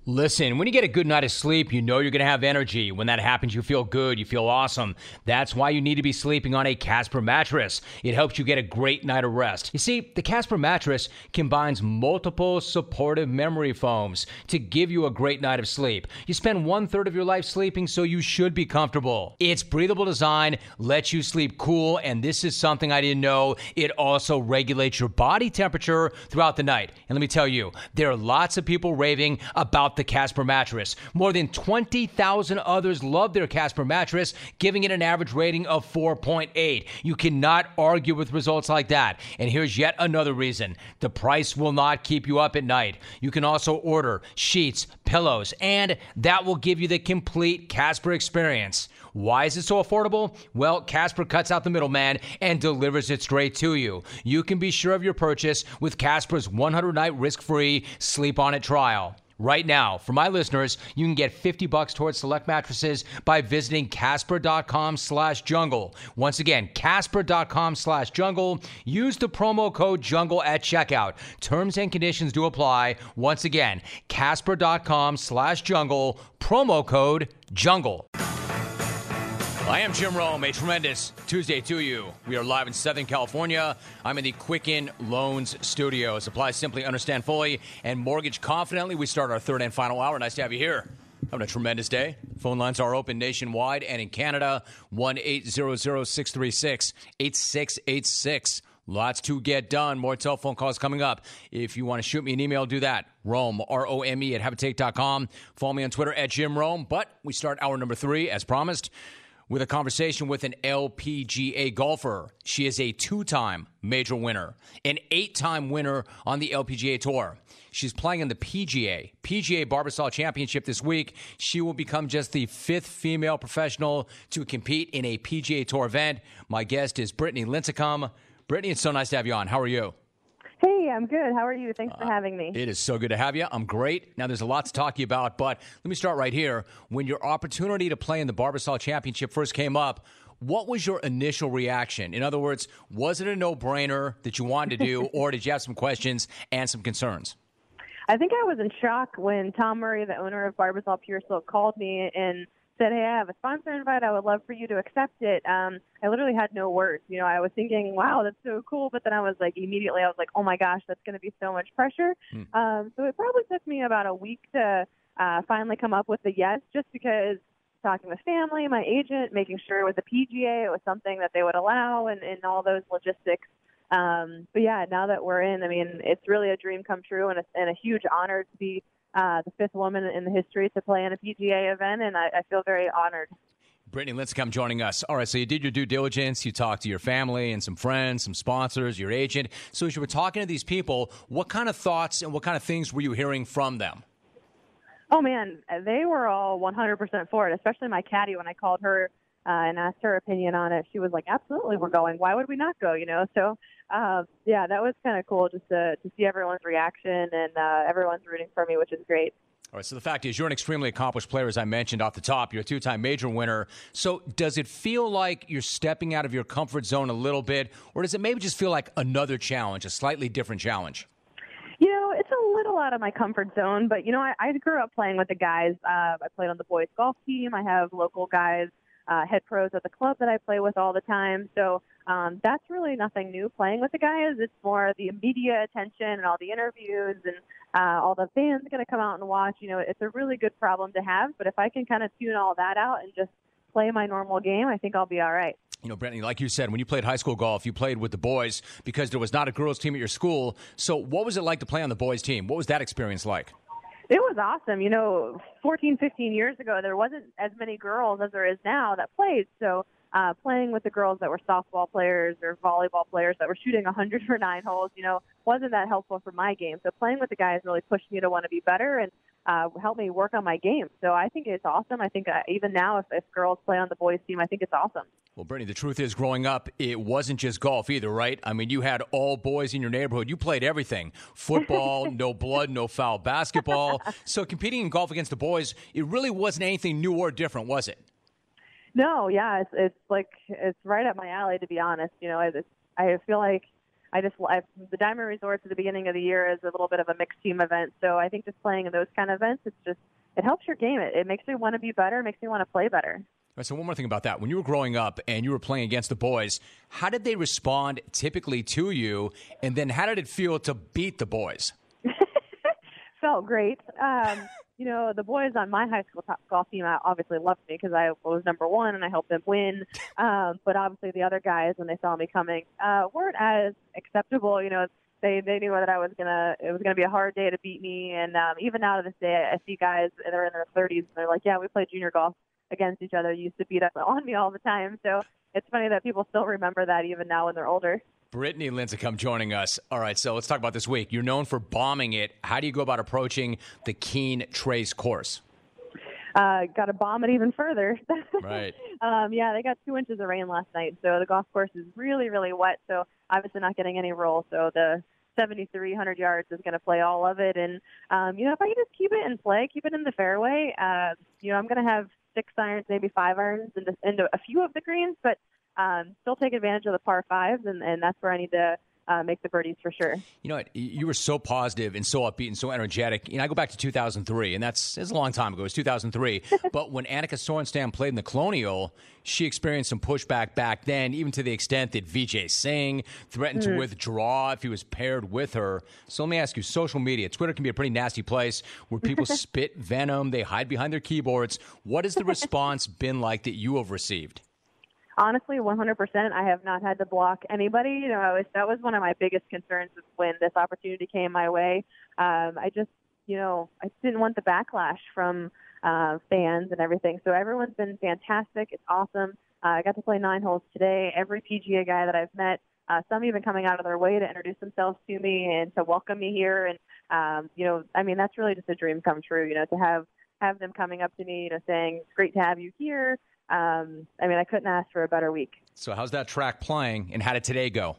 Listen, when you get a good night of sleep, you know you're going to have energy. When that happens, you feel good, you feel awesome. That's why you need to be sleeping on a Casper mattress. It helps you get a great night of rest. You see, the Casper mattress combines multiple supportive memory foams to give you a great night of sleep. You spend 1/3 of your life sleeping, so you should be comfortable. Its breathable design lets you sleep cool, and this is something I didn't know. It also regulates your body temperature throughout the night. And let me tell you, there are lots of people raving about the Casper mattress. More than 20,000 others love their Casper mattress, giving it an average rating of 4.8. You cannot argue with results like that. And here's yet another reason. The price will not keep you up at night. You can also order sheets, pillows, and that will give you the complete Casper experience. Why is it so affordable? Well, Casper cuts out the middleman and delivers it straight to you. You can be sure of your purchase with Casper's 100-night risk-free Sleep On It trial. Right now, for my listeners, you can get $50 towards select mattresses by visiting Casper.com/jungle. Once again, Casper.com/jungle. Use the promo code JUNGLE at checkout. Terms and conditions do apply. Once again, Casper.com/jungle. Promo code JUNGLE. I am Jim Rome. A tremendous Tuesday to you. We are live in Southern California. I'm in the Quicken Loans Studios. Apply simply, understand fully, and mortgage confidently. We start our third and final hour. Nice to have you here. Having a tremendous day. Phone lines are open nationwide and in Canada. 1-800-636-8686. Lots to get done. More telephone calls coming up. If you want to shoot me an email, do that. Rome, R-O-M-E, @habitate.com. Follow me on Twitter @JimRome. But we start hour number 3, as promised, with a conversation with an LPGA golfer. She is a 2-time major winner, an 8-time winner on the LPGA Tour. She's playing in the PGA Barbasol Championship this week. She will become just the 5th female professional to compete in a PGA Tour event. My guest is Brittany Lincicome. Brittany, it's so nice to have you on. How are you? Hey, I'm good. How are you? Thanks for having me. It is so good to have you. I'm great. Now, there's a lot to talk to you about, but let me start right here. When your opportunity to play in the Barbasol Championship first came up, what was your initial reaction? In other words, was it a no-brainer that you wanted to do, or did you have some questions and some concerns? I think I was in shock when Tom Murray, the owner of Barbasol Pure Silk, called me and said, hey, I have a sponsor invite. I would love for you to accept it. I literally had no words. You know, I was thinking, wow, that's so cool. But then I was like, oh my gosh, that's going to be so much pressure. So it probably took me about a week to finally come up with the yes, just because talking with family, my agent, making sure with the PGA it was something that they would allow and all those logistics. But yeah, now that we're in, I mean, it's really a dream come true and a huge honor to be the 5th woman in the history to play in a PGA event, and I feel very honored. Brittany Lincicome joining us. All right, so you did your due diligence. You talked to your family and some friends, some sponsors, your agent. So as you were talking to these people, what kind of thoughts and what kind of things were you hearing from them? Oh, man, they were all 100% for it, especially my caddy. When I called her and asked her opinion on it, she was like, absolutely, we're going. Why would we not go, you know? So, yeah, that was kind of cool just to see everyone's reaction, and everyone's rooting for me, which is great. All right, so the fact is you're an extremely accomplished player, as I mentioned off the top. You're a 2-time major winner. So does it feel like you're stepping out of your comfort zone a little bit, or does it maybe just feel like another challenge, a slightly different challenge? You know, it's a little out of my comfort zone, but, you know, I grew up playing with the guys. I played on the boys' golf team. I have local guys, head pros at the club that I play with all the time. So that's really nothing new playing with the guys. It's more the media attention and all the interviews and all the fans going to come out and watch. You know, it's a really good problem to have. But if I can kind of tune all that out and just play my normal game, I think I'll be all right. You know, Brittany, like you said, when you played high school golf, you played with the boys because there was not a girls' team at your school. So what was it like to play on the boys' team? What was that experience like? It was awesome. You know, 14, 15 years ago, there wasn't as many girls as there is now that played. So playing with the girls that were softball players or volleyball players that were shooting 100 for 9 holes, you know, wasn't that helpful for my game. So playing with the guys really pushed me to want to be better and helped me work on my game. So I think it's awesome. I think even now, if girls play on the boys' team, I think it's awesome. Well, Brittany, the truth is, growing up, it wasn't just golf either, right? I mean, you had all boys in your neighborhood. You played everything. Football, no blood, no foul, basketball. So competing in golf against the boys, it really wasn't anything new or different, was it? No, yeah, it's right up my alley, to be honest. You know, I feel like the Diamond Resorts at the beginning of the year is a little bit of a mixed team event. So I think just playing in those kind of events, it helps your game. It makes you want to be better. It makes you want to play better. All right, so one more thing about that. When you were growing up and you were playing against the boys, how did they respond typically to you? And then how did it feel to beat the boys? Felt great. The boys on my high school golf team obviously loved me because I was number one and I helped them win. But obviously the other guys, when they saw me coming, weren't as acceptable. They knew that it was gonna be a hard day to beat me. And even now to this day, I see guys that are in their 30s and they're like, yeah, we played junior golf against each other. You used to beat up on me all the time. So it's funny that people still remember that even now when they're older. Brittany Lincicome joining us. All right, so let's talk about this week. You're known for bombing it. How do you go about approaching the Keene Trace course? Got to bomb it even further. Right. They got 2 inches of rain last night, so the golf course is really, really wet. So obviously not getting any roll. So the 7,300 yards is going to play all of it. And, if I can just keep it in play, keep it in the fairway, I'm going to have 6 irons, maybe 5 irons into a few of the greens, but still take advantage of the par 5s, and that's where I need to make the birdies for sure. You know what? You were so positive and so upbeat and so energetic. I go back to 2003, and it's a long time ago. It was 2003. But when Annika Sorenstam played in the Colonial, she experienced some pushback back then, even to the extent that Vijay Singh threatened to withdraw if he was paired with her. So let me ask you, social media, Twitter can be a pretty nasty place where people spit venom, they hide behind their keyboards. What has the response been like that you have received? Honestly, 100%. I have not had to block anybody. That was one of my biggest concerns when this opportunity came my way. I didn't want the backlash from fans and everything. So everyone's been fantastic. It's awesome. I got to play 9 holes today. Every PGA guy that I've met, some even coming out of their way to introduce themselves to me and to welcome me here. And, that's really just a dream come true, to have them coming up to me, saying, it's great to have you here. I couldn't ask for a better week. So how's that track playing, and how did today go?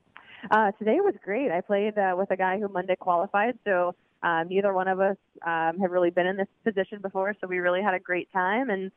Today was great. I played with a guy who Monday qualified, so neither one of us have really been in this position before, so we really had a great time, and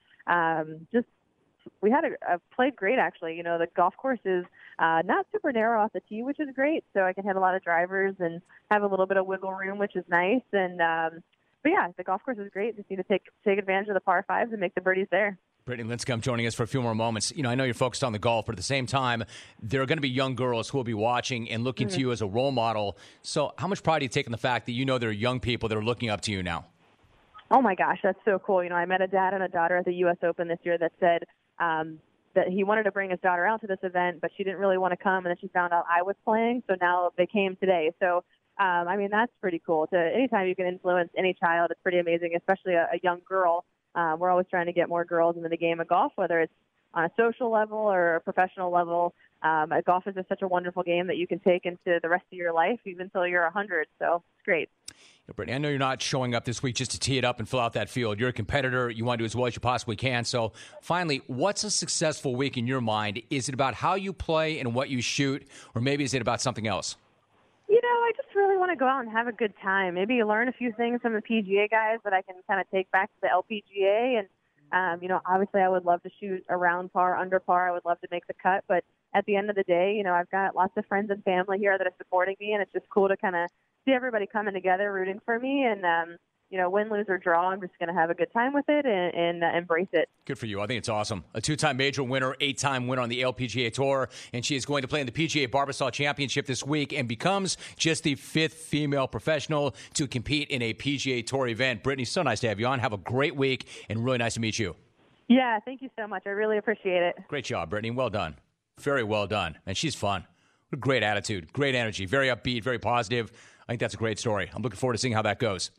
we had played great, actually. The golf course is not super narrow off the tee, which is great, so I can hit a lot of drivers and have a little bit of wiggle room, which is nice, and the golf course is great. Just need to take advantage of the par 5s and make the birdies there. Brittany Lincicome joining us for a few more moments. I know you're focused on the golf, but at the same time, there are going to be young girls who will be watching and looking to you as a role model. So how much pride do you take in the fact that there are young people that are looking up to you now? Oh, my gosh, that's so cool. I met a dad and a daughter at the U.S. Open this year that said that he wanted to bring his daughter out to this event, but she didn't really want to come, and then she found out I was playing, so now they came today. So, that's pretty cool. Anytime you can influence any child, it's pretty amazing, especially a young girl. We're always trying to get more girls into the game of golf, whether it's on a social level or a professional level. Golf is just such a wonderful game that you can take into the rest of your life, even until you're 100. So it's great. Brittany, I know you're not showing up this week just to tee it up and fill out that field. You're a competitor. You want to do as well as you possibly can. So finally, what's a successful week in your mind? Is it about how you play and what you shoot, or maybe is it about something else? I just really want to go out and have a good time. Maybe learn a few things from the PGA guys that I can kind of take back to the LPGA. And, obviously I would love to shoot around par, under par. I would love to make the cut. But at the end of the day, I've got lots of friends and family here that are supporting me. And it's just cool to kind of see everybody coming together, rooting for me. And, win, lose, or draw, I'm just going to have a good time with it and embrace it. Good for you. I think it's awesome. A 2-time major winner, 8-time winner on the LPGA Tour, and she is going to play in the PGA Barbasol Championship this week and becomes just the 5th female professional to compete in a PGA Tour event. Brittany, so nice to have you on. Have a great week, and really nice to meet you. Yeah, thank you so much. I really appreciate it. Great job, Brittany. Well done. Very well done. And she's fun. What a great attitude, great energy, very upbeat, very positive. I think that's a great story. I'm looking forward to seeing how that goes.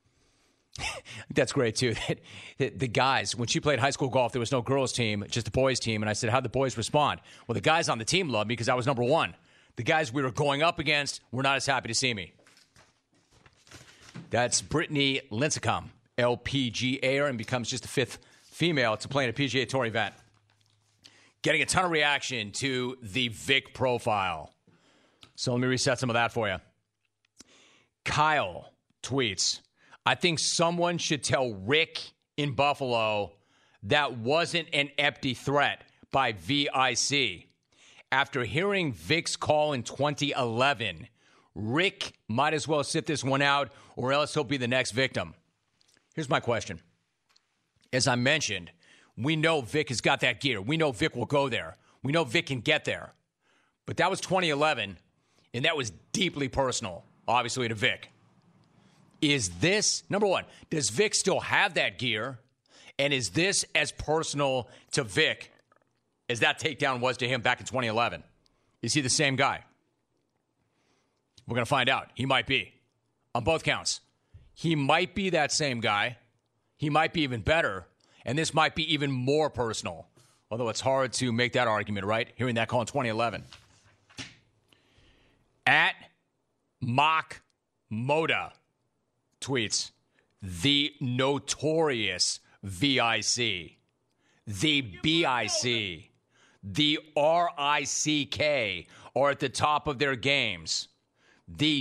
That's great, too. The guys, when she played high school golf, there was no girls' team, just a boys' team. And I said, how'd the boys respond? Well, the guys on the team loved me because I was number 1. The guys we were going up against were not as happy to see me. That's Brittany Lincicome, LPGA, and becomes just the 5th female to play in a PGA Tour event. Getting a ton of reaction to the Vic profile. So let me reset some of that for you. Kyle tweets, I think someone should tell Rick in Buffalo that wasn't an empty threat by VIC. After hearing Vic's call in 2011, Rick might as well sit this one out, or else he'll be the next victim. Here's my question. As I mentioned, we know Vic has got that gear. We know Vic will go there. We know Vic can get there. But that was 2011, and that was deeply personal, obviously, to Vic. Is this, number one, does Vic still have that gear? And is this as personal to Vic as that takedown was to him back in 2011? Is he the same guy? We're going to find out. He might be. On both counts. He might be that same guy. He might be even better. And this might be even more personal. Although it's hard to make that argument, right? Hearing that call in 2011. At Mock Moda tweets, the notorious VIC, the BIC, the RICK are at the top of their games. The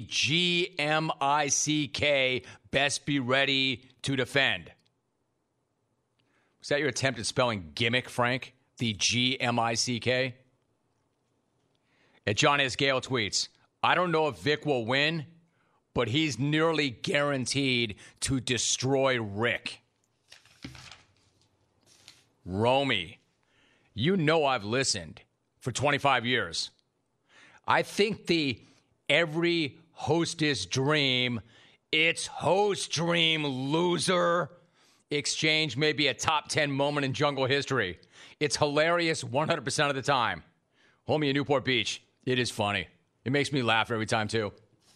GMICK best be ready to defend. Was that your attempt at spelling gimmick, Frank? The GMICK? At John S. Gale tweets, I don't know if Vic will win, but he's nearly guaranteed to destroy Rick. Romy, you know I've listened for 25 years. I think the every hostess dream, it's host dream, loser, exchange may be a top 10 moment in jungle history. It's hilarious 100% of the time. Homie in Newport Beach, it is funny. It makes me laugh every time, too.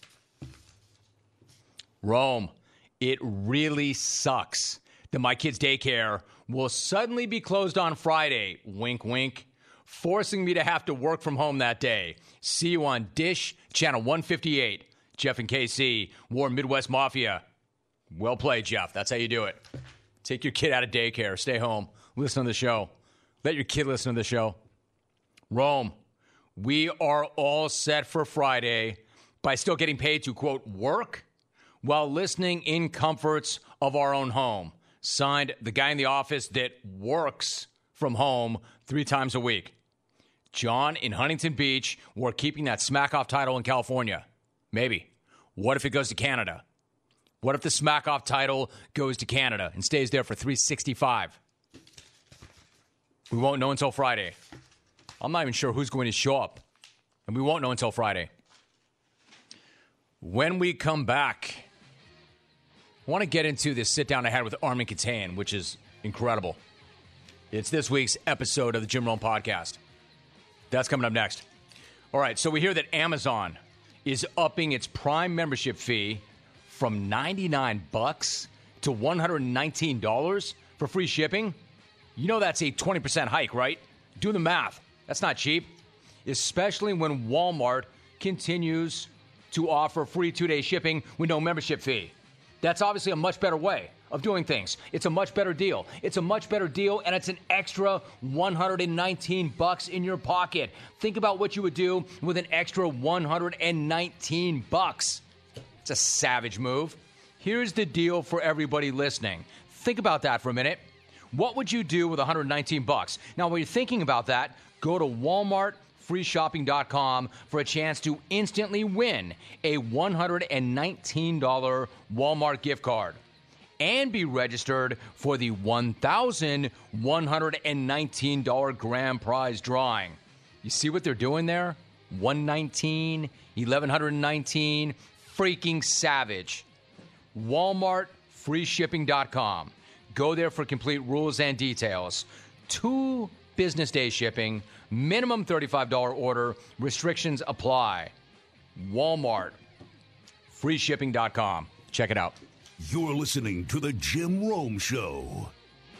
Rome, it really sucks that my kid's daycare will suddenly be closed on Friday, wink, wink, forcing me to have to work from home that day. See you on Dish, Channel 158. Jeff and KC, War Midwest Mafia. Well played, Jeff. That's how you do it. Take your kid out of daycare. Stay home. Listen to the show. Let your kid listen to the show. Rome, we are all set for Friday by still getting paid to, quote, work while listening in comforts of our own home. Signed, the guy in the office that works from home 3 times a week. John in Huntington Beach, we're keeping that smack-off title in California. Maybe. What if it goes to Canada? What if the smack-off title goes to Canada and stays there for 365? We won't know until Friday. I'm not even sure who's going to show up. And we won't know until Friday. When we come back, I want to get into this sit-down I had with Armin Katan, which is incredible. It's this week's episode of the Jim Rome Podcast. That's coming up next. All right, so we hear that Amazon is upping its Prime membership fee from $99 to $119 for free shipping. You know that's a 20% hike, right? Do the math. That's not cheap, especially when Walmart continues to offer free 2-day shipping with no membership fee. That's obviously a much better way of doing things. It's a much better deal. It's a much better deal, and it's an extra $119 in your pocket. Think about what you would do with an extra $119. It's a savage move. Here's the deal for everybody listening. Think about that for a minute. What would you do with $119? Now, when you're thinking about that, go to WalmartFreeShopping.com for a chance to instantly win a $119 Walmart gift card and be registered for the $1,119 grand prize drawing. You see what they're doing there? 119, 1,119, freaking savage. WalmartFreeShipping.com. Go there for complete rules and details. 2 business day shipping, minimum $35 order, restrictions apply. Walmart, freeshipping.com. Check it out. You're listening to The Jim Rome Show.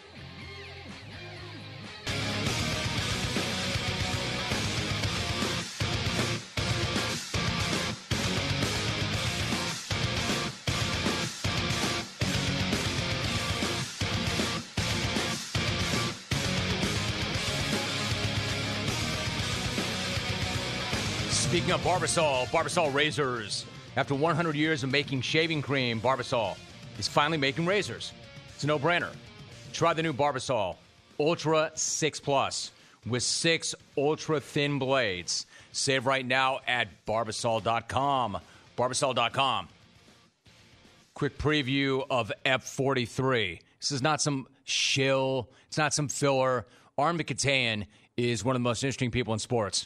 Speaking of Barbasol razors. After 100 years of making shaving cream, Barbasol is finally making razors. It's a no-brainer. Try the new Barbasol Ultra 6 Plus. with 6 ultra-thin blades. Save right now at Barbasol.com. Barbasol.com. Quick preview of F43. This is not some shill. It's not some filler. Armen Keteyian is one of the most interesting people in sports.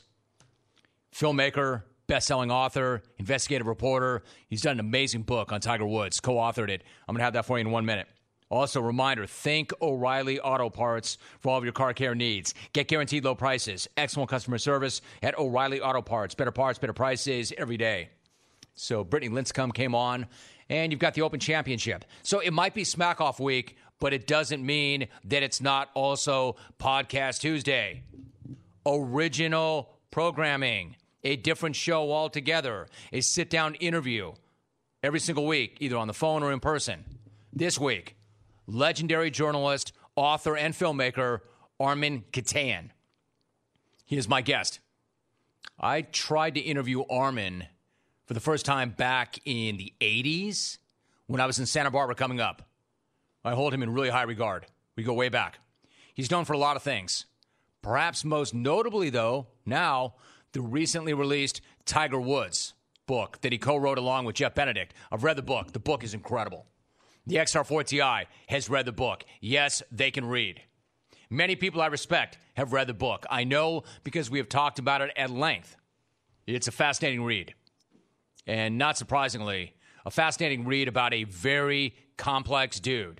Filmmaker, best-selling author, investigative reporter. He's done an amazing book on Tiger Woods, co-authored it. I'm going to have that for you in 1 minute. Also, reminder, think O'Reilly Auto Parts for all of your car care needs. Get guaranteed low prices, excellent customer service at O'Reilly Auto Parts. Better parts, better prices every day. So Brittany Lincecum came on, and you've got the Open Championship. So it might be Smack-Off week, but it doesn't mean that it's not also Podcast Tuesday. Original programming, a different show altogether, a sit-down interview every single week, either on the phone or in person. This week, legendary journalist, author, and filmmaker, Armen Keteyian. He is my guest. I tried to interview Armen for the first time back in the 80s when I was in Santa Barbara coming up. I hold him in really high regard. We go way back. He's known for a lot of things. Perhaps most notably, though, now, the recently released Tiger Woods book that he co-wrote along with Jeff Benedict. I've read the book. The book is incredible. The XR4 Ti has read the book. Yes, they can read. Many people I respect have read the book. I know because we have talked about it at length. It's a fascinating read. And not surprisingly, a fascinating read about a very complex dude.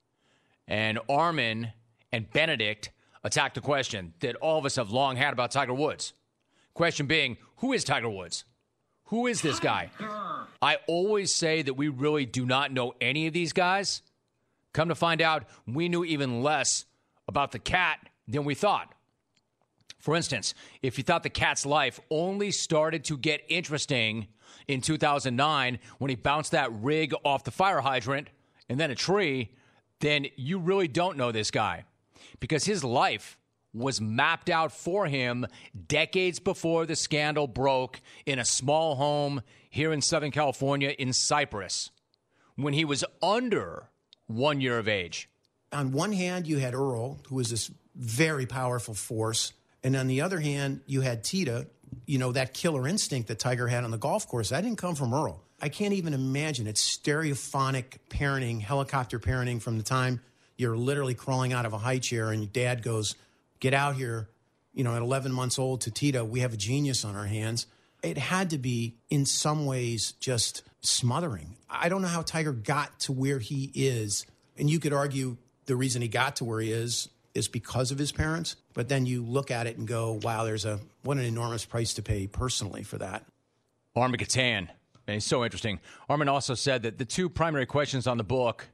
And Armen and Benedict attacked a question that all of us have long had about Tiger Woods. Question being, who is Tiger Woods? Who is this guy? I always say that we really do not know any of these guys. Come to find out, we knew even less about the cat than we thought. For instance, if you thought the cat's life only started to get interesting in 2009 when he bounced that rig off the fire hydrant and then a tree, then you really don't know this guy. Because his life was mapped out for him decades before the scandal broke in a small home here in Southern California in Cypress when he was under 1 year of age. On one hand, you had Earl, who was this very powerful force. And on the other hand, you had Tita, you know, that killer instinct that Tiger had on the golf course. That didn't come from Earl. I can't even imagine. It's stereophonic parenting, helicopter parenting from the time you're literally crawling out of a high chair and your dad goes, get out here, you know, at 11 months old to Tita, we have a genius on our hands. It had to be, in some ways, just smothering. I don't know how Tiger got to where he is. And you could argue the reason he got to where he is because of his parents. But then you look at it and go, wow, what an enormous price to pay personally for that. Armen Keteyian, and he's so interesting. Armen also said that the two primary questions in the book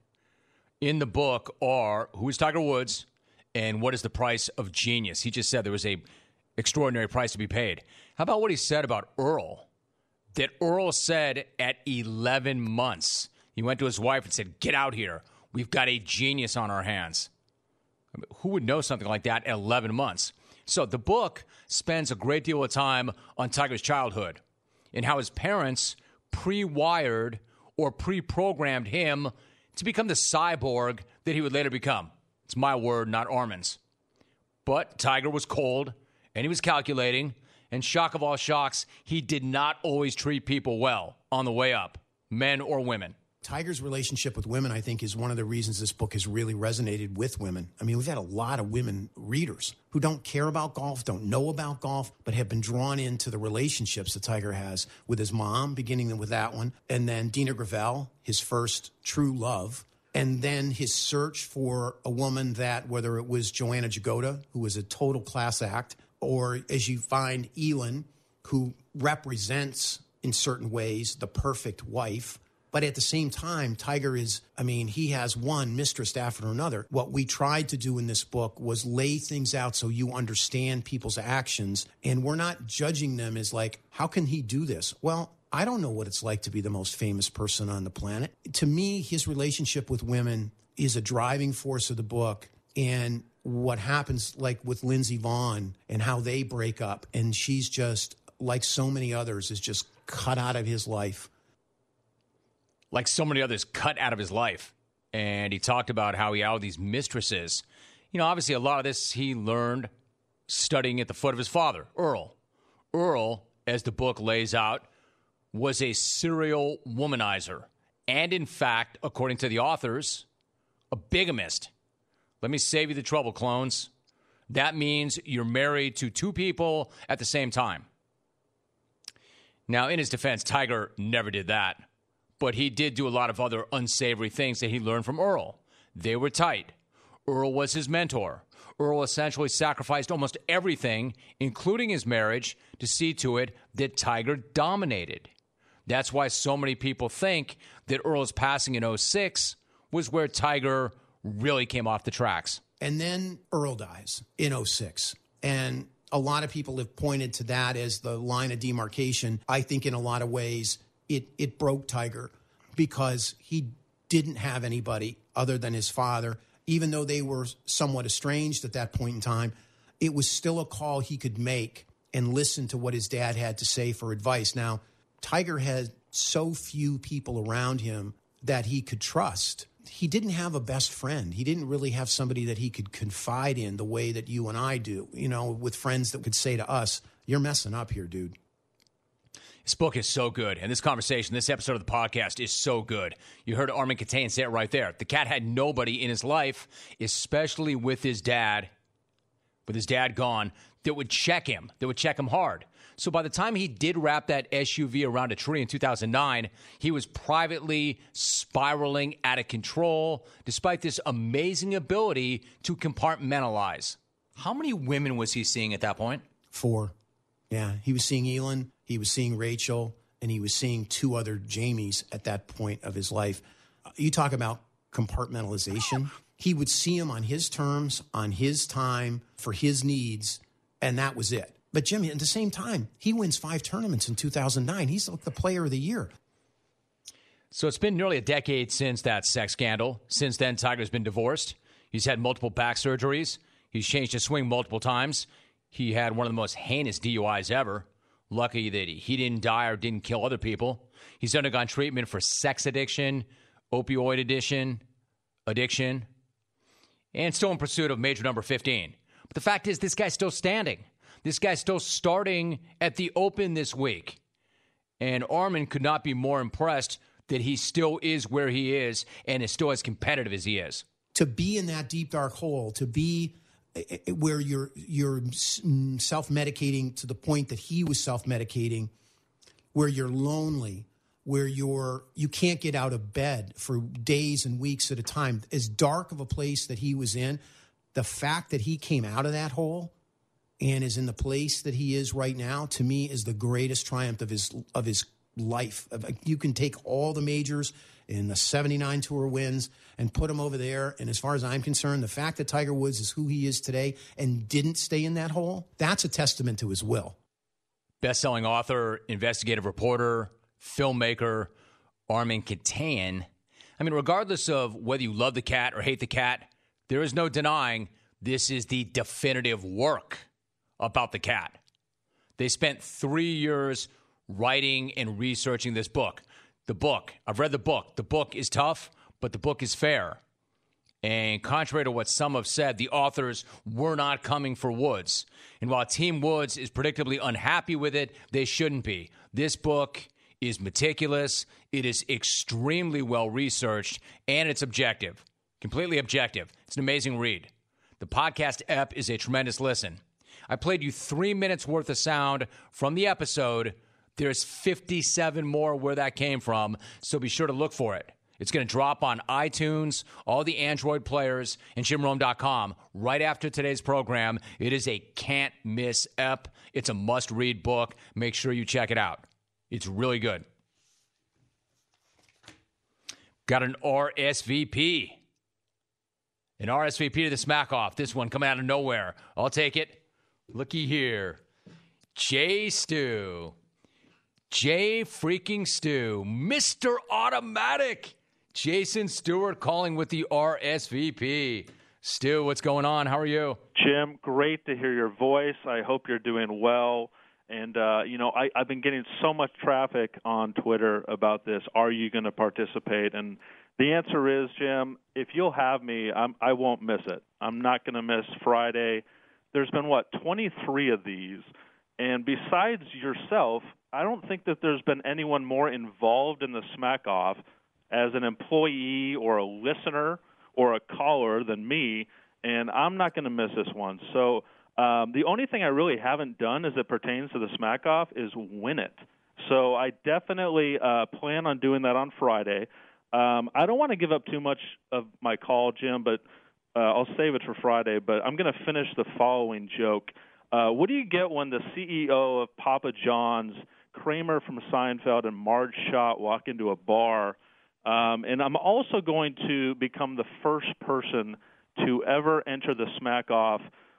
are, who is Tiger Woods and what is the price of genius? He just said there was a extraordinary price to be paid. How about what he said about Earl? That Earl said at 11 months, he went to his wife and said, get out here. We've got a genius on our hands. I mean, who would know something like that at 11 months? So the book spends a great deal of time on Tiger's childhood and how his parents pre-wired or pre-programmed him to become the cyborg that he would later become. It's my word, not Armen's. But Tiger was cold, and he was calculating, and shock of all shocks, he did not always treat people well on the way up, men or women. Tiger's relationship with women, I think, is one of the reasons this book has really resonated with women. I mean, we've had a lot of women readers who don't care about golf, don't know about golf, but have been drawn into the relationships that Tiger has with his mom, beginning with that one, and then Dina Gravel, his first true love, and then his search for a woman that, whether it was Joanna Jagoda, who was a total class act, or as you find Elin, who represents, in certain ways, the perfect wife. But at the same time, Tiger he has one mistress after another. What we tried to do in this book was lay things out so you understand people's actions. And we're not judging them as like, how can he do this? Well, I don't know what it's like to be the most famous person on the planet. To me, his relationship with women is a driving force of the book. And what happens, like with Lindsey Vonn and how they break up. And she's just, like so many others, is just cut out of his life. Like so many others, cut out of his life. And he talked about how he had all these mistresses. You know, obviously a lot of this he learned studying at the foot of his father, Earl. Earl, as the book lays out, was a serial womanizer. And in fact, according to the authors, a bigamist. Let me save you the trouble, clones. That means you're married to two people at the same time. Now, in his defense, Tiger never did that. But he did do a lot of other unsavory things that he learned from Earl. They were tight. Earl was his mentor. Earl essentially sacrificed almost everything, including his marriage, to see to it that Tiger dominated. That's why so many people think that Earl's passing in 2006 was where Tiger really came off the tracks. And then Earl dies in 2006. And a lot of people have pointed to that as the line of demarcation. I think in a lot of ways it broke Tiger because he didn't have anybody other than his father. Even though they were somewhat estranged at that point in time, it was still a call he could make and listen to what his dad had to say for advice. Now, Tiger had so few people around him that he could trust. He didn't have a best friend. He didn't really have somebody that he could confide in the way that you and I do, you know, with friends that could say to us, "You're messing up here, dude." This book is so good, and this conversation, this episode of the podcast is so good. You heard Armen Keteyian say it right there. The cat had nobody in his life, especially with his dad gone, that would check him hard. So by the time he did wrap that SUV around a tree in 2009, he was privately spiraling out of control, despite this amazing ability to compartmentalize. How many women was he seeing at that point? 4. Yeah, he was seeing Elin, he was seeing Rachel, and he was seeing 2 other Jamies at that point of his life. You talk about compartmentalization. He would see him on his terms, on his time, for his needs, and that was it. But Jimmy, at the same time, he wins 5 tournaments in 2009. He's like the player of the year. So it's been nearly a decade since that sex scandal. Since then, Tiger's been divorced. He's had multiple back surgeries. He's changed his swing multiple times. He had one of the most heinous DUIs ever. Lucky that he didn't die or didn't kill other people. He's undergone treatment for sex addiction, opioid addiction, and still in pursuit of major number 15. But the fact is, this guy's still standing. This guy's still starting at the Open this week. And Armen could not be more impressed that he still is where he is and is still as competitive as he is. To be in that deep, dark hole, to be where you're self-medicating to the point that he was self-medicating, where you're lonely, where you can't get out of bed for days and weeks at a time, as dark of a place that he was in, the fact that he came out of that hole and is in the place that he is right now, to me, is the greatest triumph of his life. You can take all the majors in the 79 Tour wins and put him over there. And as far as I'm concerned, the fact that Tiger Woods is who he is today and didn't stay in that hole, that's a testament to his will. Best-selling author, investigative reporter, filmmaker, Armen Keteyian. I mean, regardless of whether you love the cat or hate the cat, there is no denying this is the definitive work about the cat. They spent 3 years writing and researching this book. The book, I've read the book. The book is tough, but the book is fair. And contrary to what some have said, the authors were not coming for Woods. And while Team Woods is predictably unhappy with it, they shouldn't be. This book is meticulous, it is extremely well researched, and it's objective. Completely objective. It's an amazing read. The podcast app is a tremendous listen. I played you 3 minutes worth of sound from the episode. There's 57 more where that came from, so be sure to look for it. It's going to drop on iTunes, all the Android players, and JimRome.com right after today's program. It is a can't-miss ep. It's a must-read book. Make sure you check it out. It's really good. Got an RSVP. An RSVP to the Smack Off. This one coming out of nowhere. I'll take it. Looky here. Jay Stu. Jay freaking Stu. Mr. Automatic. Jason Stewart calling with the RSVP. Stu, what's going on? How are you? Jim, great to hear your voice. I hope you're doing well. And, I've been getting so much traffic on Twitter about this. Are you going to participate? And the answer is, Jim, if you'll have me, I won't miss it. I'm not going to miss Friday. there's been, 23 of these. And besides yourself, I don't think that there's been anyone more involved in the Smack Off as an employee or a listener or a caller than me, and I'm not going to miss this one. So the only thing I really haven't done as it pertains to the Smack Off is win it. So I definitely plan on doing that on Friday. I don't want to give up too much of my call, Jim, but I'll save it for Friday. But I'm going to finish the following joke. What do you get when the CEO of Papa John's, Kramer from Seinfeld, and Marge Schott walk into a bar? And I'm also going to become the first person to ever enter the Smack Off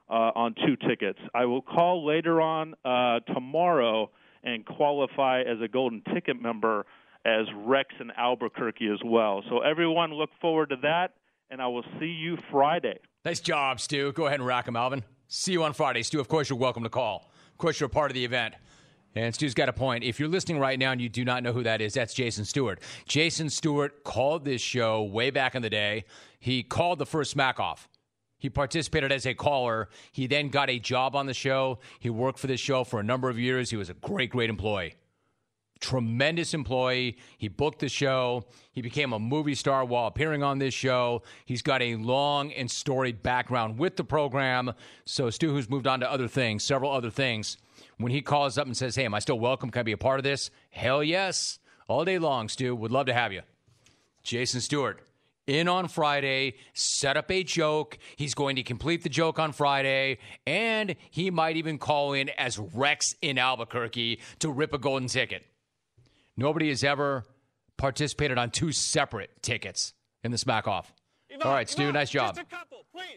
on 2 tickets. I will call later on tomorrow and qualify as a golden ticket member as Rex in Albuquerque as well. So everyone look forward to that, and I will see you Friday. Nice job, Stu. Go ahead and rack him, Alvin. See you on Friday. Stu, of course, you're welcome to call. Of course, you're a part of the event. And Stu's got a point. If you're listening right now and you do not know who that is, that's Jason Stewart. Jason Stewart called this show way back in the day. He called the first Smack Off. He participated as a caller. He then got a job on the show. He worked for this show for a number of years. He was a great, great employee. Tremendous employee. He booked the show. He became a movie star while appearing on this show. He's got a long and storied background with the program. So Stu, who's moved on to other things, several other things, when he calls up and says, hey, am I still welcome? Can I be a part of this? Hell yes. All day long, Stu. Would love to have you. Jason Stewart, in on Friday, set up a joke. He's going to complete the joke on Friday, and he might even call in as Rex in Albuquerque to rip a golden ticket. Nobody has ever participated on 2 separate tickets in the Smack Off. All right, Stu, nice job. Just a couple, please.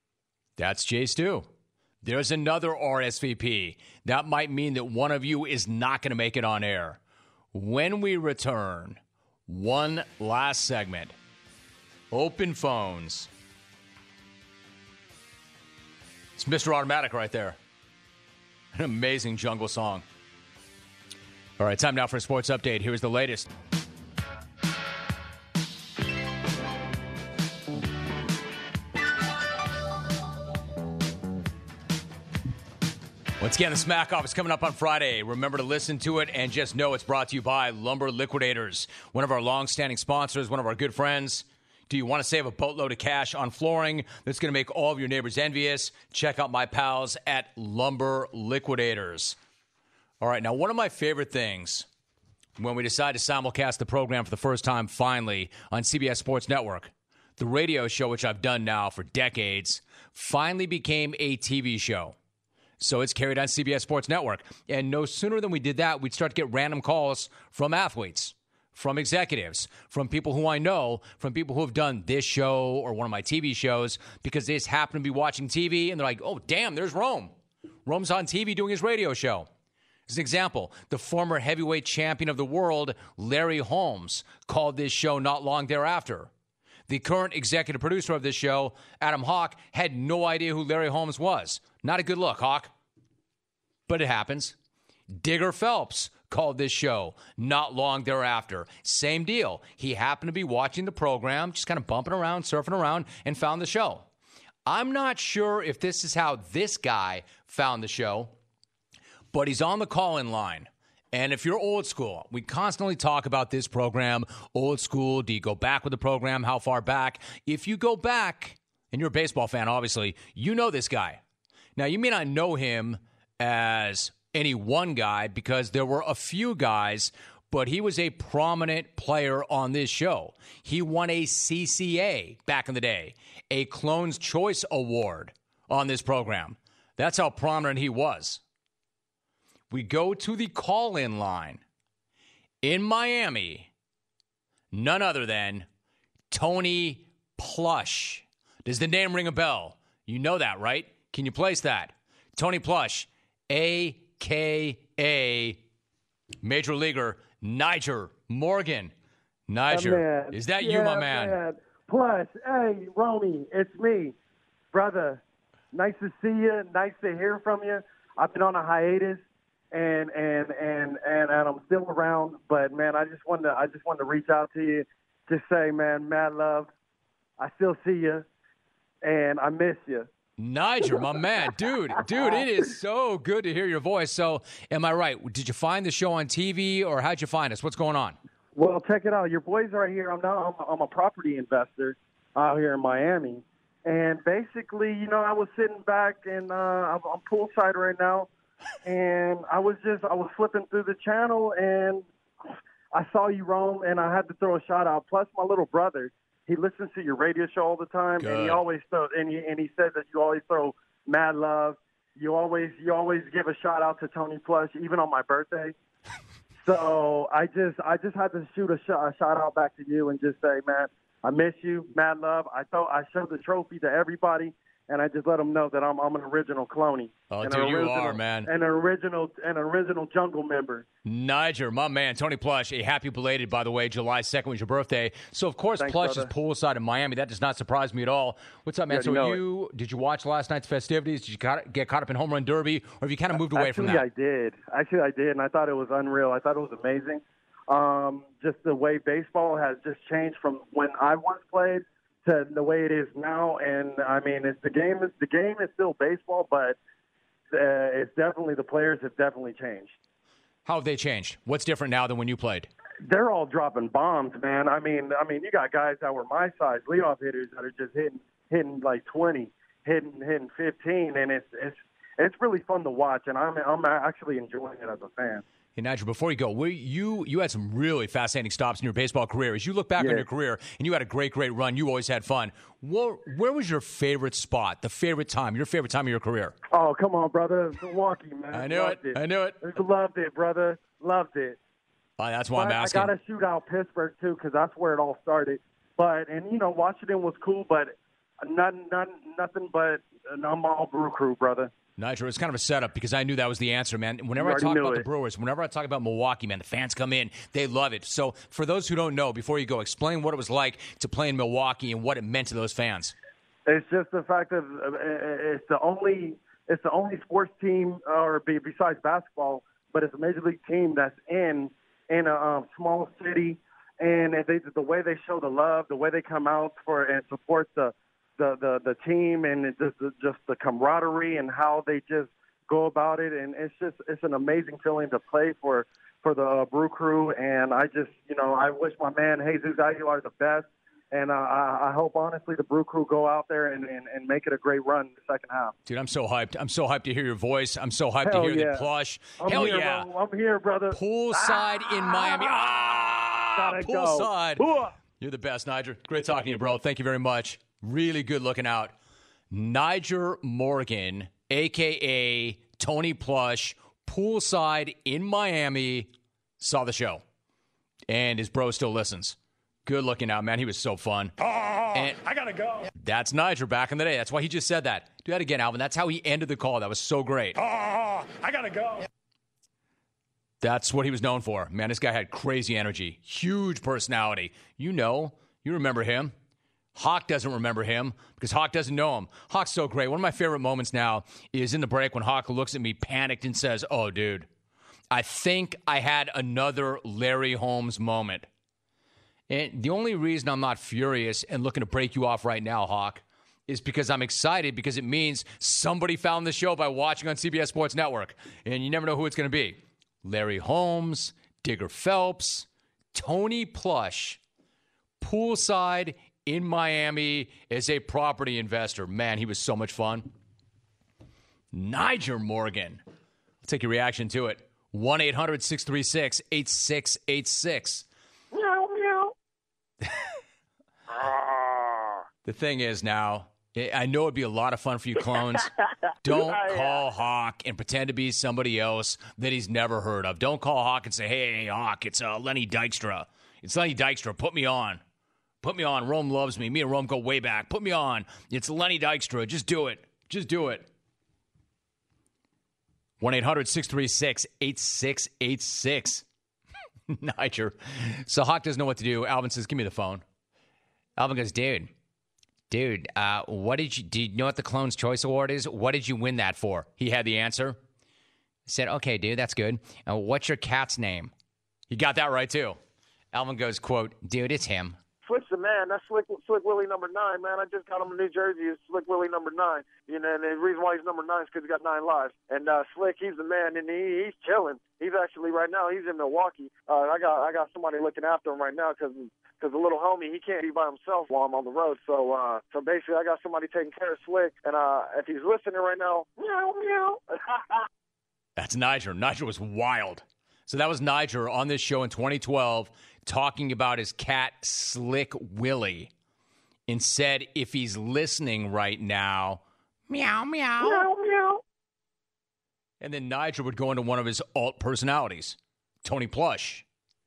That's Jay Stu. There's another RSVP. That might mean that one of you is not going to make it on air. When we return, one last segment. Open phones. It's Mr. Automatic right there. An amazing jungle song. All right, time now for a sports update. Here's the latest. Once again, the Smack Off is coming up on Friday. Remember to listen to it and just know it's brought to you by Lumber Liquidators, one of our long-standing sponsors, one of our good friends. Do you want to save a boatload of cash on flooring that's going to make all of your neighbors envious? Check out my pals at Lumber Liquidators. All right, now one of my favorite things when we decide to simulcast the program for the first time finally on CBS Sports Network, the radio show, which I've done now for decades, finally became a TV show. So it's carried on CBS Sports Network. And no sooner than we did that, we'd start to get random calls from athletes, from executives, from people who I know, from people who have done this show or one of my TV shows because they just happen to be watching TV and they're like, oh, damn, there's Rome. Rome's on TV doing his radio show. As an example, the former heavyweight champion of the world, Larry Holmes, called this show not long thereafter. The current executive producer of this show, Adam Hawk, had no idea who Larry Holmes was. Not a good look, Hawk. But it happens. Digger Phelps called this show not long thereafter. Same deal. He happened to be watching the program, just kind of bumping around, surfing around, and found the show. I'm not sure if this is how this guy found the show, but he's on the call-in line. And if you're old school, we constantly talk about this program, old school. Do you go back with the program? How far back? If you go back, and you're a baseball fan, obviously, you know this guy. Now, you may not know him as any one guy because there were a few guys, but he was a prominent player on this show. He won a CCA back in the day, a Clone's Choice Award on this program. That's how prominent he was. We go to the call-in line in Miami. None other than Tony Plush. Does the name ring a bell? You know that, right? Can you place that? Tony Plush, a.k.a. Major Leaguer Nyjer Morgan. Nyjer, is that you, my man? Plush, hey, Romy, it's me. Brother, nice to see you. Nice to hear from you. I've been on a hiatus. And I'm still around, but man, I just wanted to reach out to you, to say, man, mad love. I still see you, and I miss you. Niger, my man. Dude, it is so good to hear your voice. So, am I right? Did you find the show on TV, or how'd you find us? What's going on? Well, check it out. Your boys are here. I'm a property investor out here in Miami. And basically, I was sitting back, and I'm poolside right now. And I was flipping through the channel, and I saw you, Rome, and I had to throw a shout out. Plus, my little brother, he listens to your radio show all the time, Good. and he always he said that you always throw mad love. You always give a shout out to Tony Plush, even on my birthday. So I just had to shoot a shout out back to you and just say, man, I miss you, mad love. I showed the trophy to everybody, and I just let them know that I'm an original Cloney. Oh, dude, you are, man. An original jungle member. Niger, my man, Tony Plush, a happy belated, by the way. July 2nd was your birthday. So, of course, Thanks, Plush brother. is poolside in Miami. That does not surprise me at all. What's up, man? Yeah, Did you watch last night's festivities? Did you get caught up in Home Run Derby, or have you kind of moved away from that? Actually, I did, and I thought it was unreal. I thought it was amazing. Just the way baseball has just changed from when I once played to the way it is now. And, I mean, the game is still baseball, but it's definitely, the players have definitely changed. How have they changed? What's different now than when you played? They're all dropping bombs, man. I mean, you got guys that were my size, leadoff hitters, that are just hitting like 20, hitting 15, and it's really fun to watch, and I'm actually enjoying it as a fan. Hey, Nigel, before you go, you had some really fascinating stops in your baseball career. As you look back on your career, and you had a great run, you always had fun. Where was your favorite spot, your favorite time of your career? Oh, come on, brother. Milwaukee, man. I knew it. Loved it, brother. Loved it. That's why I'm asking. I got to shoot out Pittsburgh, too, because that's where it all started. But, Washington was cool, but nothing but I'm all Brew Crew, brother. Nigel, it's kind of a setup because I knew that was the answer, man. Whenever I talk about the Brewers, whenever I talk about Milwaukee, man, the fans come in. They love it. So for those who don't know, before you go, explain what it was like to play in Milwaukee and what it meant to those fans. It's just the fact that it's the only sports team, or besides basketball, but it's a major league team that's in a small city, and the way they show the love, the way they come out for and support the team, and just the camaraderie and how they just go about it, and it's an amazing feeling to play for the Brew Crew, and I just I wish my man Jesus Aguilar the best, and I hope honestly the Brew Crew go out there and make it a great run in the second half. Dude, I'm so hyped. I'm so hyped to hear your voice. I'm so hyped to hear the Plush. Hell yeah! Bro. I'm here, brother. Poolside in Miami. Poolside. You're the best, Niger. Great talking to you, bro. Thank you very much. Really good looking out. Niger Morgan, a.k.a. Tony Plush, poolside in Miami, saw the show. And his bro still listens. Good looking out, man. He was so fun. I got to go. That's Niger back in the day. That's why he just said that. Do that again, Alvin. That's how he ended the call. That was so great. I got to go. That's what he was known for. Man, this guy had crazy energy. Huge personality. You remember him. Hawk doesn't remember him because Hawk doesn't know him. Hawk's so great. One of my favorite moments now is in the break when Hawk looks at me panicked and says, "Oh, dude, I think I had another Larry Holmes moment." And the only reason I'm not furious and looking to break you off right now, Hawk, is because I'm excited because it means somebody found the show by watching on CBS Sports Network. And you never know who it's going to be. Larry Holmes, Digger Phelps, Tony Plush, poolside in Miami as a property investor. Man, he was so much fun. Niger Morgan. I'll take your reaction to it. 1-800-636-8686. Meow, meow. The thing is now, I know it'd be a lot of fun for you clones. Don't call Hawk and pretend to be somebody else that he's never heard of. Don't call Hawk and say, "Hey, Hawk, it's Lenny Dykstra. It's Lenny Dykstra. Put me on. Put me on. Rome loves me. Me and Rome go way back. Put me on. It's Lenny Dykstra. Just do it. Just do it." 1-800-636-8686. Niger. So Hawk doesn't know what to do. Alvin says, "Give me the phone." Alvin goes, Dude, do you know what the Clones Choice Award is? What did you win that for? He had the answer. He said, "Okay, dude, that's good. What's your cat's name?" He got that right, too. Alvin goes, quote, "Dude, it's him." Slick's the man. That's Slick Willie number 9, man. I just got him in New Jersey. It's Slick Willie number 9. You know, and the reason why he's number 9 is because he got 9 lives. And Slick, he's the man, and he's chilling. He's actually right now. He's in Milwaukee. I got somebody looking after him right now because the little homie, he can't be by himself while I'm on the road. So basically, I got somebody taking care of Slick. And if he's listening right now, meow meow. That's Niger. Niger was wild. So that was Niger on this show in 2012 talking about his cat, Slick Willie, and said if he's listening right now, meow, meow. Meow, meow. And then Niger would go into one of his alt personalities, Tony Plush.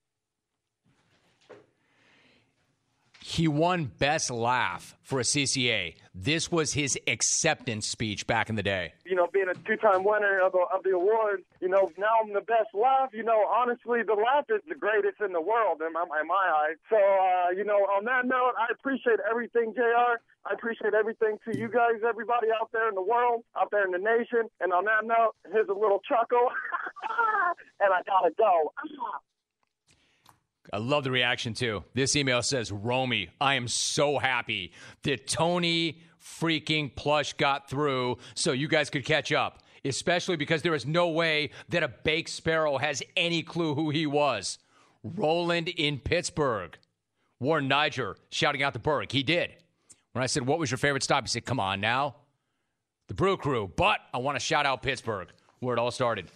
He won Best Laugh for a CCA. This was his acceptance speech back in the day. You know, being a 2-time winner of the award, you know, now I'm the best laugh. You know, honestly, the laugh is the greatest in the world in my eyes. So, you know, on that note, I appreciate everything, JR. I appreciate everything to you guys, everybody out there in the world, out there in the nation. And on that note, here's a little chuckle. And I gotta go. I love the reaction, too. This email says, Romy, I am so happy that Tony freaking Plush got through so you guys could catch up, especially because there is no way that a baked sparrow has any clue who he was. Roland in Pittsburgh. Warren Niger shouting out the Berg. He did. When I said, what was your favorite stop? He said, come on now. The Brew Crew. But I want to shout out Pittsburgh, where it all started.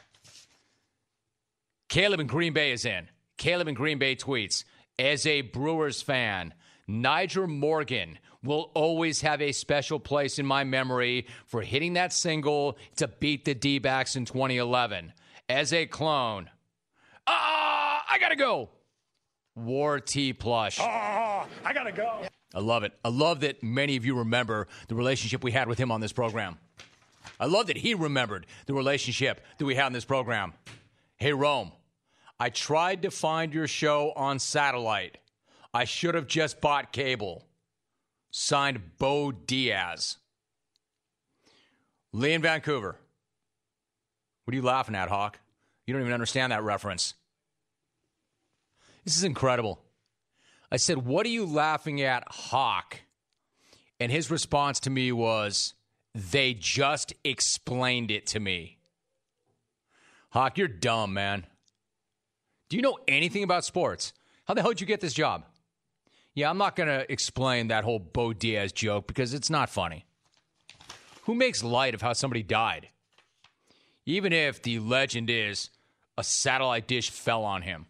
Caleb in Green Bay is in. Caleb in Green Bay tweets, as a Brewers fan, Niger Morgan will always have a special place in my memory for hitting that single to beat the D-backs in 2011. As a clone, I gotta go. War T Plush. I gotta go. I love it. I love that many of you remember the relationship we had with him on this program. I love that he remembered the relationship that we had on this program. Hey, Rome. I tried to find your show on satellite. I should have just bought cable. Signed, Bo Diaz. Lee in Vancouver. What are you laughing at, Hawk? You don't even understand that reference. This is incredible. I said, what are you laughing at, Hawk? And his response to me was, they just explained it to me. Hawk, you're dumb, man. Do you know anything about sports? How the hell did you get this job? Yeah, I'm not going to explain that whole Bo Diaz joke because it's not funny. Who makes light of how somebody died? Even if the legend is a satellite dish fell on him.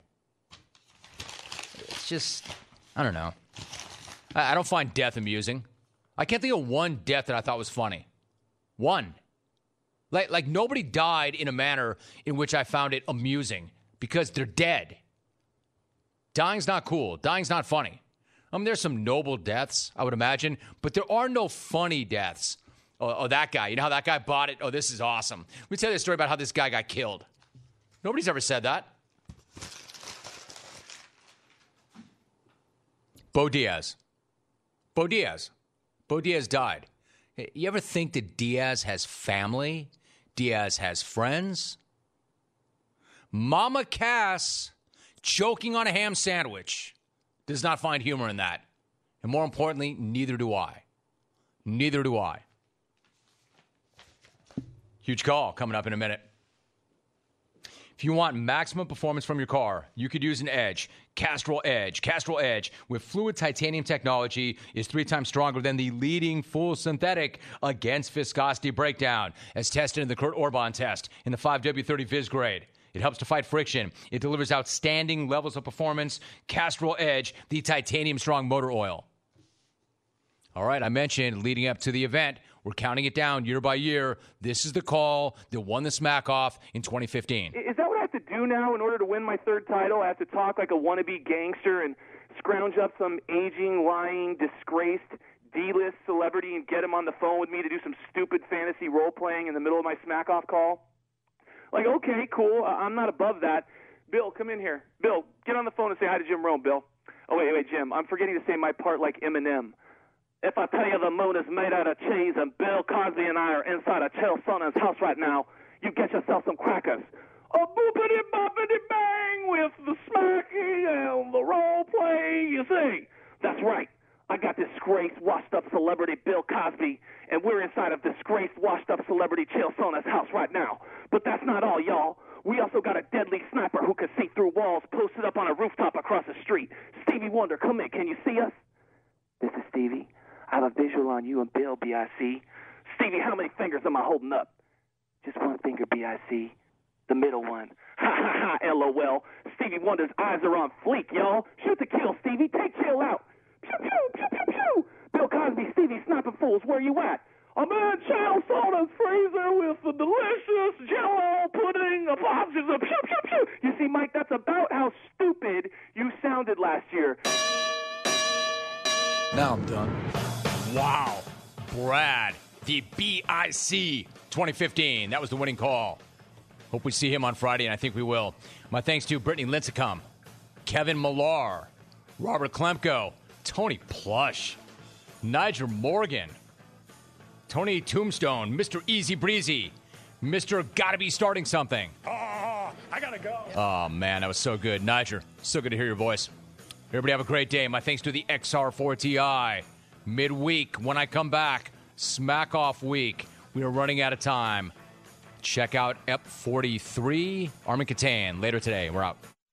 It's just, I don't know. I don't find death amusing. I can't think of one death that I thought was funny. One. Like nobody died in a manner in which I found it amusing. Because they're dead. Dying's not cool. Dying's not funny. I mean, there's some noble deaths, I would imagine, but there are no funny deaths. Oh, that guy. You know how that guy bought it? Oh, this is awesome. Let me tell you a story about how this guy got killed. Nobody's ever said that. Bo Diaz. Bo Diaz. Bo Diaz died. Hey, you ever think that Diaz has family? Diaz has friends? Mama Cass choking on a ham sandwich does not find humor in that. And more importantly, neither do I. Neither do I. Huge call coming up in a minute. If you want maximum performance from your car, you could use an Edge. Castrol Edge. Castrol Edge with fluid titanium technology is 3 times stronger than the leading full synthetic against viscosity breakdown, as tested in the Kurt Orban test in the 5W30 Viz grade. It helps to fight friction. It delivers outstanding levels of performance. Castrol Edge, the titanium strong motor oil. All right, I mentioned leading up to the event, we're counting it down year by year. This is the call that won the Smack Off in 2015. Is that what I have to do now in order to win my 3rd title? I have to talk like a wannabe gangster and scrounge up some aging, lying, disgraced D-list celebrity and get him on the phone with me to do some stupid fantasy role-playing in the middle of my Smack Off call? Like, okay, cool. I'm not above that. Bill, come in here. Bill, get on the phone and say hi to Jim Rome, Bill. Oh, wait, Jim. I'm forgetting to say my part like Eminem. If I tell you the moon is made out of cheese and Bill Cosby and I are inside of Chael Sonnen's house right now, you get yourself some crackers. A boopity-boppity-bang with the smacky and the role play, you see. That's right. I got disgraced, washed-up celebrity Bill Cosby, and we're inside of disgraced, washed-up celebrity Chael Sonnen's house right now. But that's not all, y'all. We also got a deadly sniper who can see through walls posted up on a rooftop across the street. Stevie Wonder, come in. Can you see us? This is Stevie. I have a visual on you and Bill, B.I.C. Stevie, how many fingers am I holding up? Just one finger, B.I.C. The middle one. Ha, ha, ha, LOL. Stevie Wonder's eyes are on fleek, y'all. Shoot to kill, Stevie. Take Chael out. Pew, pew, pew, pew, pew. Bill Cosby, Stevie, snapping fools. Where you at? I'm in Chael Sonnen's freezer with the delicious Jell-O pudding, a boxes of pew, pew, pew. You see, Mike, that's about how stupid you sounded last year. Now I'm done. Wow. Brad, the BIC 2015. That was the winning call. Hope we see him on Friday, and I think we will. My thanks to Brittany Lincecum, Kevin Millar, Robert Klemko, Tony Plush, Niger Morgan, Tony Tombstone, Mr. Easy Breezy, Mr. Gotta Be Starting Something. Oh, I gotta go. Oh, man, that was so good. Niger, so good to hear your voice. Everybody have a great day. My thanks to the XR4TI. Midweek, when I come back, Smack Off Week. We are running out of time. Check out EP43, Armin Catan, later today. We're out.